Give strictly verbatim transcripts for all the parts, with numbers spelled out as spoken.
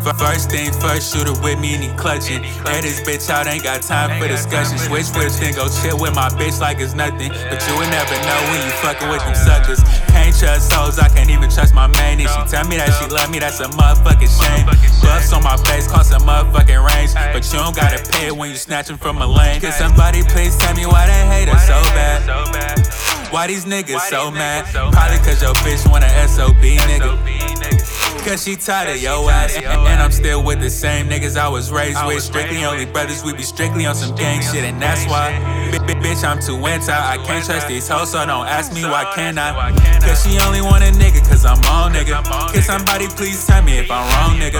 First thing first, shooter with me and he clutching. Let this bitch out, ain't got time for discussion. Switch whips, then go chill with my bitch like it's nothing. But you would never know when you fucking with them suckers. Can't trust hoes, I can't even trust my main. If she tell me that she love me, that's a motherfucking shame. Buffs on my face, cost a motherfucking range. But you don't gotta pay it when you snatching from a lane. Can somebody please tell me why they hate us so bad? Why these niggas so mad? Probably cause your bitch want a S O B nigga. Cause she tired of yo ass. And, and I'm still with the same niggas I was raised with. Strictly only brothers, we be strictly on some gang shit. And that's why, bitch, I'm too anti. I can't trust these hoes, so don't ask me why can't I. Cause she only want a nigga, cause I'm on nigga. Can somebody please tell me if I'm wrong nigga?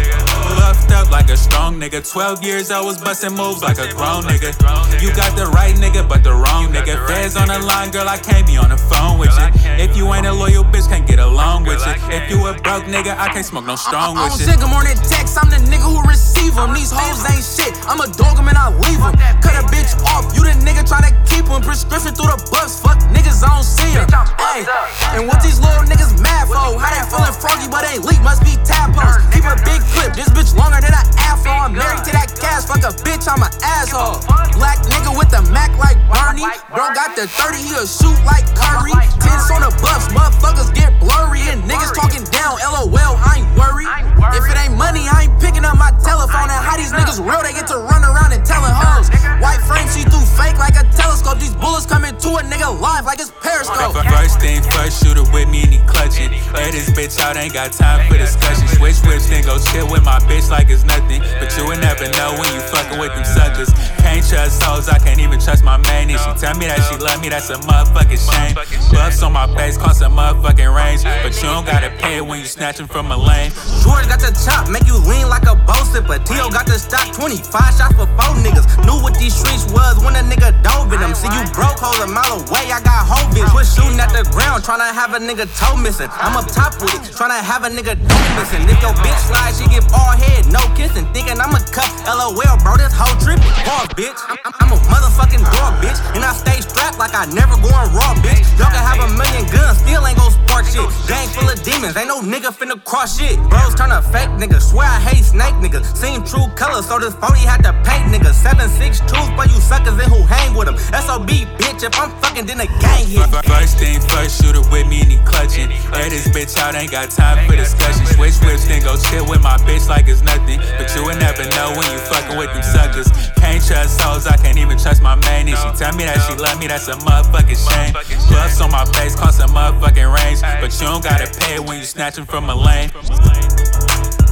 Buffed up like a strong nigga. Twelve years I was busting moves like a grown nigga. You got the right nigga, but the wrong nigga. Feds on the line, girl, I can't be on the phone with you. If you ain't a loyal bitch, can't get along with you. If you a broke nigga, I can't smoke no strong with you. I don't on that text, I'm the nigga who receive them. These hoes ain't shit, I'm a dog them and I leave them. Cut a bitch off, you the nigga tryna keep them. Prescription through the bucks, fuck niggas, I don't see them. Ay, and what these little niggas mad for? How they feeling froggy but ain't leak, must be tadpoles. Keep a big clip, this bitch longer than an afro. I'm married to that cash, fuck a bitch, I'm an asshole. Black nigga with the Mac like Barney. Bro got the thirty, he'll shoot like Curry. Tints on the buffs, motherfuckers get blurry. And niggas talking down, LOL, I ain't worried. If it ain't money, I ain't picking up my telephone. And how these niggas real, they get to run around and telling hoes. White frame, see through fake like a telescope. These bullets coming to a nigga live like it's Periscope. First thing first, shooter with me and he clutching. Let this bitch out, ain't got time for discussion. Switch whips, then go chill with my bitch like it's nothing. But you would never know when you fucking with them suckers. Can't trust hoes, I can't even trust my main. If she tell me that she love me, that's a motherfucking shame. Buffs on my face, cost a motherfucking range. But you don't gotta pay it when you snatching from a lane. George got the chop, make you lean like a bow sipper. Tio got the stock, twenty-five shots for four niggas. Knew what these streets was when a nigga dove in them. See you broke, hold a mile away, I got whole bitch. Was shooting at the ground, tryna have a nigga toe missing. I'm up top with it, tryna have a nigga toe missing. If your bitch slide, she give all head, no kissing. Thinking I'm a cut, LOL, bro, this whole trippin'. Pause, bitch, I'm, I'm, I'm a motherfucking dog, bitch. And I stay strapped like I never going raw, bitch. Y'all can have a million guns, still ain't gon' spark shit. Gang full of demons, ain't no nigga finna cross shit. Bros turn a fake nigga, swear I hate snake niggas. Seen true colors, so this phony had to paint niggas. seven six truth for you suckers and who hang with them. S O B, bitch, if I'm fucking, then the gang hit. First thing first, shooter with me and he clutching. Let this bitch out, ain't got time for discussion. Switch whips, then go chill with my bitch like it's nothing. But you would never know when you fucking with them suckers. Can't trust hoes, I can't even trust my main. If she tell me that she love me, that's a motherfucking shame. Buffs on my face, cost a motherfucking range. But you don't gotta pay it when you snatching from a lane.